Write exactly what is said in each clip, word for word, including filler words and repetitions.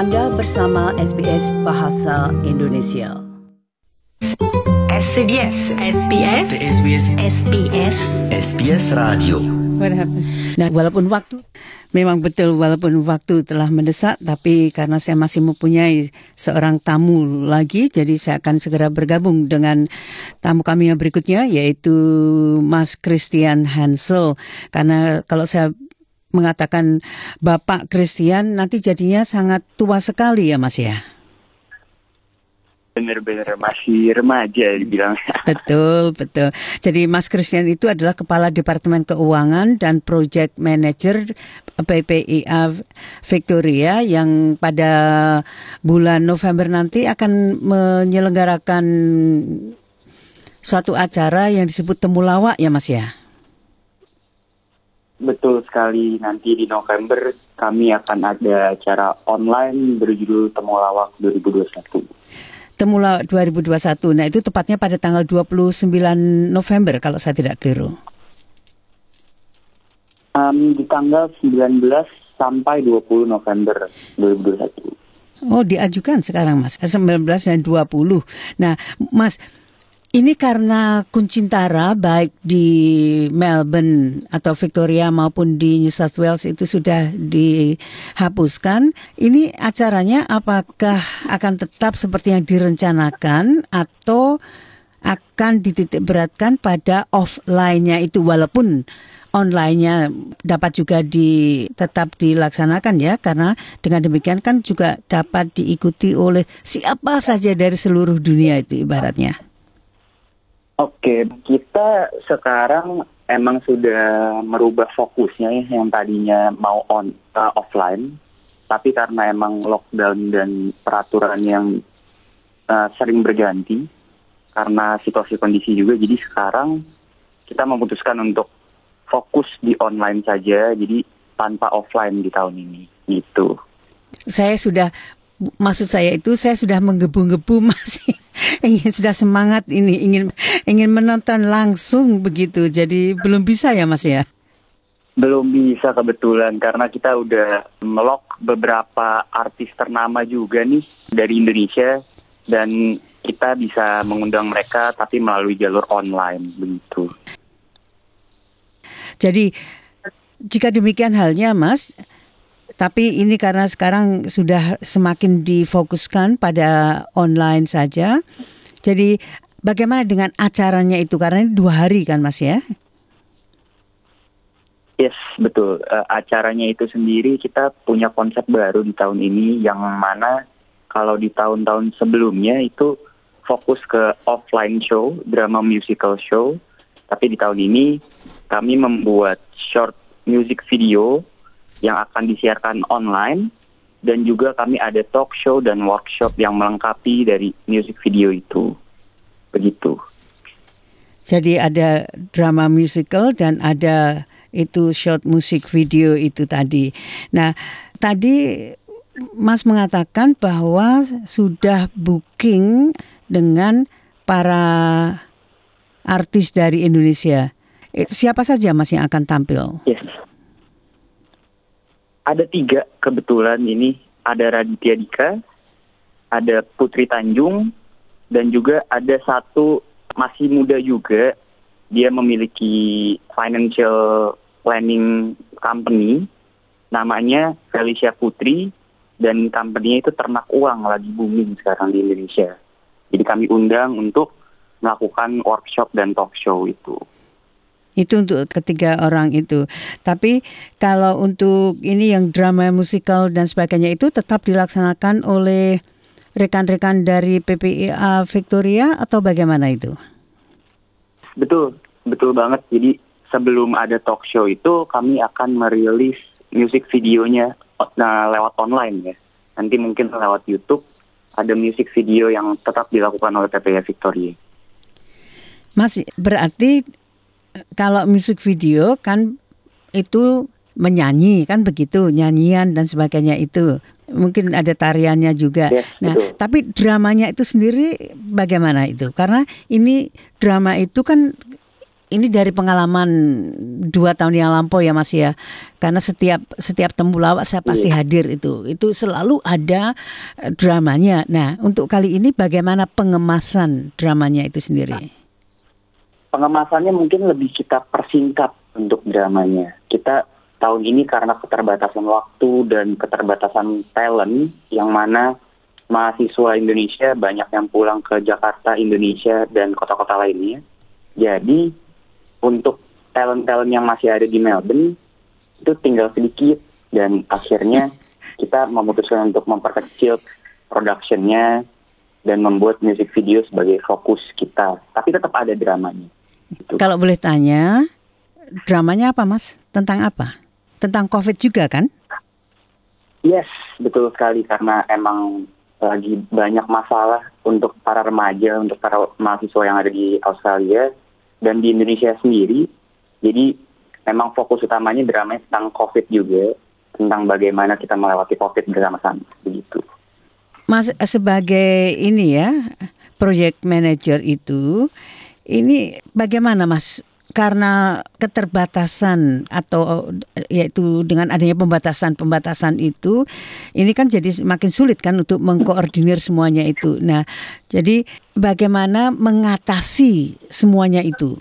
Anda bersama S B S Bahasa Indonesia. S B S, S B S, S B S, S B S, S B S Radio. Nah, walaupun waktu memang betul walaupun waktu telah mendesak, tapi karena saya masih mempunyai seorang tamu lagi, jadi saya akan segera bergabung dengan tamu kami yang berikutnya, yaitu Mas Christian Hansel. Karena kalau saya mengatakan Bapak Christian, nanti jadinya sangat tua sekali ya Mas ya? Benar-benar masih remaja dibilang. Betul, betul. Jadi Mas Christian itu adalah Kepala Departemen Keuangan dan Project Manager P P I A Victoria yang pada bulan November nanti akan menyelenggarakan suatu acara yang disebut Temulawak ya Mas ya? Betul sekali, nanti di November kami akan ada acara online berjudul Temulawak dua ribu dua puluh satu. Temulawak dua ribu dua puluh satu, nah itu tepatnya pada tanggal dua puluh sembilan November kalau saya tidak keliru. Um, di tanggal sembilan belas sampai dua puluh November dua ribu dua puluh satu. Oh, diajukan sekarang Mas, sembilan belas dan dua puluh. Nah Mas, ini karena Kuncintara baik di Melbourne atau Victoria maupun di New South Wales itu sudah dihapuskan. Ini acaranya apakah akan tetap seperti yang direncanakan atau akan dititik beratkan pada offline-nya itu, walaupun online-nya dapat juga di, tetap dilaksanakan ya, karena dengan demikian kan juga dapat diikuti oleh siapa saja dari seluruh dunia itu ibaratnya. Oke, kita sekarang emang sudah merubah fokusnya ya, yang tadinya mau on uh, offline, tapi karena emang lockdown dan peraturan yang uh, sering berganti karena situasi kondisi juga, jadi sekarang kita memutuskan untuk fokus di online saja, jadi tanpa offline di tahun ini, gitu. Saya sudah, maksud saya itu saya sudah menggebu-gebu masih ingin sudah semangat ini ingin ingin menonton langsung begitu, jadi belum bisa ya Mas ya? Belum bisa kebetulan karena kita udah melok beberapa artis ternama juga nih dari Indonesia dan kita bisa mengundang mereka tapi melalui jalur online begitu. Jadi jika demikian halnya Mas, tapi ini karena sekarang sudah semakin difokuskan pada online saja. Jadi bagaimana dengan acaranya itu? Karena ini dua hari kan Mas ya? Yes, betul. Uh, acaranya itu sendiri kita punya konsep baru di tahun ini yang mana kalau di tahun-tahun sebelumnya itu fokus ke offline show, drama musical show. Tapi di tahun ini kami membuat short music video yang akan disiarkan online, dan juga kami ada talk show dan workshop yang melengkapi dari music video itu. Begitu. Jadi ada drama musical dan ada itu short music video itu tadi. Nah, tadi Mas mengatakan bahwa sudah booking dengan para artis dari Indonesia. Siapa saja Mas yang akan tampil? Yes. Ada tiga kebetulan ini, ada Raditya Dika, ada Putri Tanjung, dan juga ada satu masih muda juga, dia memiliki financial planning company, namanya Felicia Putri, dan company-nya itu ternak uang, lagi booming sekarang di Indonesia. Jadi kami undang untuk melakukan workshop dan talk show itu. Itu untuk ketiga orang itu. Tapi kalau untuk ini yang drama musikal dan sebagainya itu tetap dilaksanakan oleh rekan-rekan dari P P I A Victoria atau bagaimana itu? Betul, betul banget. Jadi sebelum ada talk show itu kami akan merilis music videonya nah, lewat online ya. Nanti mungkin lewat YouTube ada music video yang tetap dilakukan oleh P P I A Victoria. Mas, berarti kalau music video kan itu menyanyi kan begitu, nyanyian dan sebagainya itu. Mungkin ada tariannya juga. Yes, nah, betul. Tapi dramanya itu sendiri bagaimana itu? Karena ini drama itu kan ini dari pengalaman dua tahun yang lampau ya Mas ya. Karena setiap setiap temulawak saya pasti Iya. hadir itu. Itu selalu ada eh, dramanya. Nah, untuk kali ini bagaimana pengemasan dramanya itu sendiri? Pengemasannya mungkin lebih kita persingkat untuk dramanya. Kita tahun ini karena keterbatasan waktu dan keterbatasan talent, yang mana mahasiswa Indonesia banyak yang pulang ke Jakarta, Indonesia, dan kota-kota lainnya. Jadi untuk talent-talent yang masih ada di Melbourne itu tinggal sedikit, dan akhirnya kita memutuskan untuk memperkecil production-nya dan membuat music video sebagai fokus kita. Tapi tetap ada dramanya. Gitu. Kalau boleh tanya, dramanya apa Mas? Tentang apa? Tentang COVID juga kan? Yes, betul sekali, karena emang lagi banyak masalah untuk para remaja, untuk para mahasiswa yang ada di Australia dan di Indonesia sendiri. Jadi memang fokus utamanya dramanya tentang COVID juga, tentang bagaimana kita melewati COVID bersama-sama, begitu. Mas sebagai ini ya, project manager itu, ini bagaimana Mas? Karena keterbatasan atau yaitu dengan adanya pembatasan-pembatasan itu, ini kan jadi semakin sulit kan untuk mengkoordinir semuanya itu. Nah, jadi bagaimana mengatasi semuanya itu?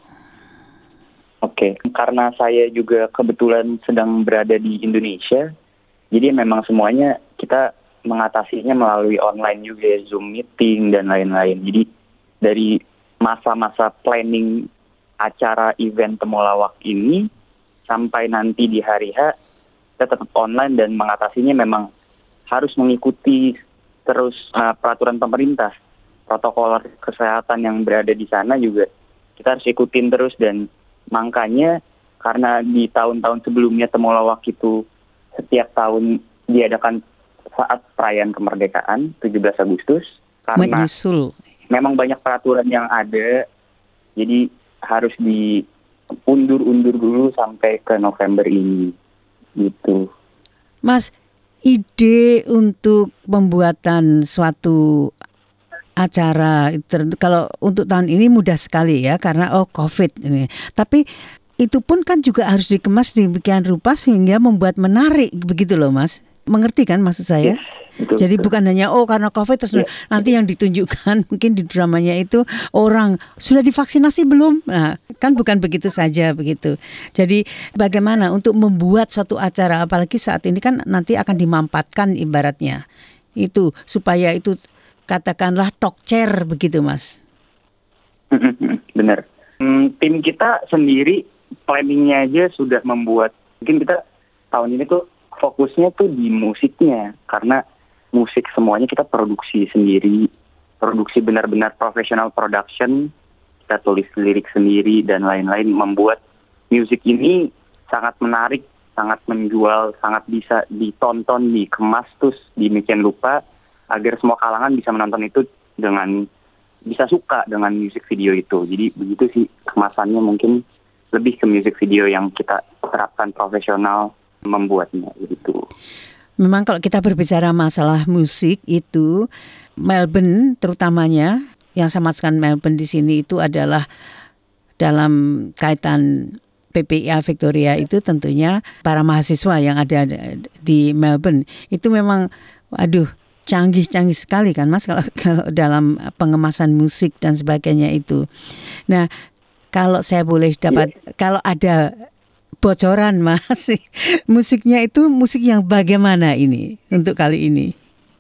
Oke, karena saya juga kebetulan sedang berada di Indonesia, jadi memang semuanya kita mengatasinya melalui online juga, Zoom meeting dan lain-lain. Jadi dari masa-masa planning acara event temulawak ini sampai nanti di hari H kita tetap online, dan mengatasinya memang harus mengikuti terus uh, peraturan pemerintah, protokol kesehatan yang berada di sana juga kita harus ikutin terus. Dan makanya karena di tahun-tahun sebelumnya temulawak itu setiap tahun diadakan saat perayaan kemerdekaan tujuh belas Agustus, karena Menyusul. memang banyak peraturan yang ada, jadi harus diundur-undur dulu sampai ke November ini, gitu. Mas, ide untuk pembuatan suatu acara ter- kalau untuk tahun ini mudah sekali ya, karena oh COVID ini. Tapi itu pun kan juga harus dikemas demikian rupa sehingga membuat menarik, begitu loh Mas. Mengerti kan maksud saya? Yes, betul, Jadi betul. bukan hanya oh karena COVID terus Yes. nanti yang ditunjukkan mungkin di dramanya itu orang sudah divaksinasi belum? Nah, kan bukan begitu saja begitu. Jadi bagaimana untuk membuat suatu acara, apalagi saat ini kan nanti akan dimampatkan ibaratnya itu supaya itu katakanlah talk chair begitu Mas. Benar. Hmm, tim kita sendiri planningnya aja sudah membuat, mungkin kita tahun ini tuh fokusnya tuh di musiknya, karena musik semuanya kita produksi sendiri, produksi benar-benar professional production, kita tulis lirik sendiri dan lain-lain, membuat musik ini sangat menarik, sangat menjual, sangat bisa ditonton, dikemas terus demikian lupa agar semua kalangan bisa menonton itu dengan bisa suka dengan musik video itu. Jadi begitu sih kemasannya, mungkin lebih ke musik video yang kita terapkan profesional membuatnya gitu. Memang kalau kita berbicara masalah musik itu Melbourne terutamanya, yang saya maksudkan Melbourne di sini itu adalah dalam kaitan P P I A Victoria itu tentunya para mahasiswa yang ada di Melbourne itu memang aduh canggih-canggih sekali kan Mas kalau, kalau dalam pengemasan musik dan sebagainya itu. Nah, kalau saya boleh dapat yeah. kalau ada bocoran Mas, musiknya itu musik yang bagaimana ini untuk kali ini?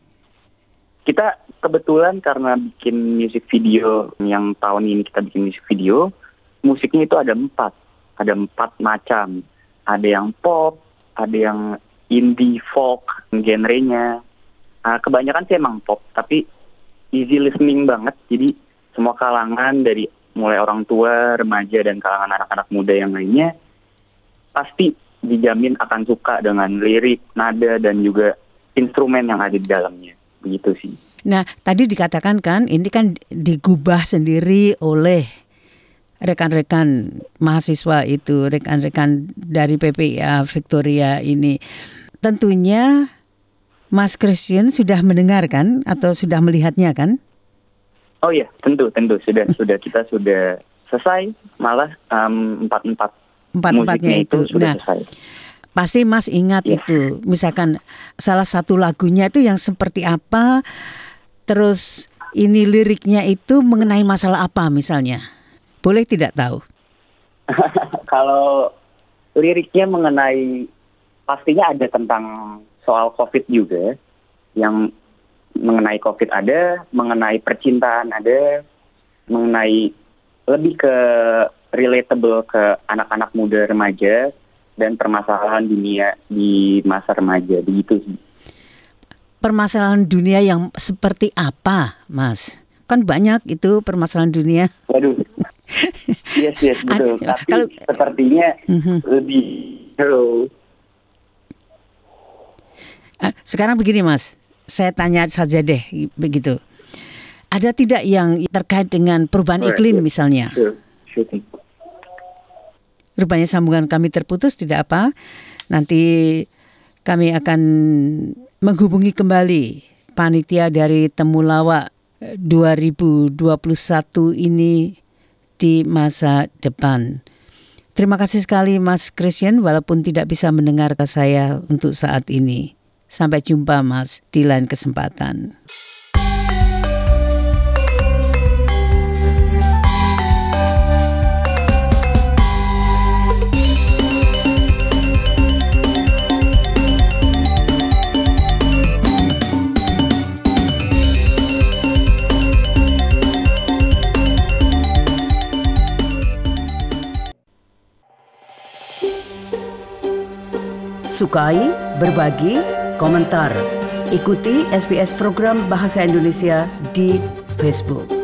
Kita kebetulan karena bikin music video, yang tahun ini kita bikin music video, musiknya itu ada empat, ada empat macam. Ada yang pop, ada yang indie folk, genrenya. Nah, kebanyakan sih emang pop, tapi easy listening banget. Jadi semua kalangan dari mulai orang tua, remaja, dan kalangan anak-anak muda yang lainnya pasti dijamin akan suka dengan lirik, nada, dan juga instrumen yang ada di dalamnya. Begitu sih. Nah, tadi dikatakan kan ini kan digubah sendiri oleh rekan-rekan mahasiswa itu, rekan-rekan dari P P I A Victoria ini. Tentunya Mas Christian sudah mendengarkan atau sudah melihatnya kan? Oh iya, tentu, tentu sudah, sudah kita sudah selesai, malah um, empat-empat Empat-empatnya musiknya itu. itu sudah Nah, selesai. pasti Mas ingat Ya. itu. Misalkan salah satu lagunya itu yang seperti apa, terus ini liriknya itu mengenai masalah apa misalnya. Boleh tidak tahu? Kalau liriknya mengenai, pastinya ada tentang soal COVID juga, yang mengenai COVID ada, mengenai percintaan ada, mengenai lebih ke relatable ke anak-anak muda remaja dan permasalahan dunia di masa remaja, begitu sih. Permasalahan dunia yang seperti apa, Mas? Kan banyak itu permasalahan dunia. Waduh, yes yes betul. Ada- Tapi kalau- sepertinya Mhm. lebih hero. Eh, Sekarang begini, Mas, saya tanya saja deh, begitu. Ada tidak yang terkait dengan perubahan Alright, iklim yeah. misalnya? Sure, sure thing. Rupanya sambungan kami terputus, tidak apa. Nanti kami akan menghubungi kembali panitia dari Temulawak dua ribu dua puluh satu ini di masa depan. Terima kasih sekali Mas Christian, walaupun tidak bisa mendengar ke saya untuk saat ini. Sampai jumpa Mas di lain kesempatan. Sukai, berbagi, komentar. Ikuti S B S program Bahasa Indonesia di Facebook.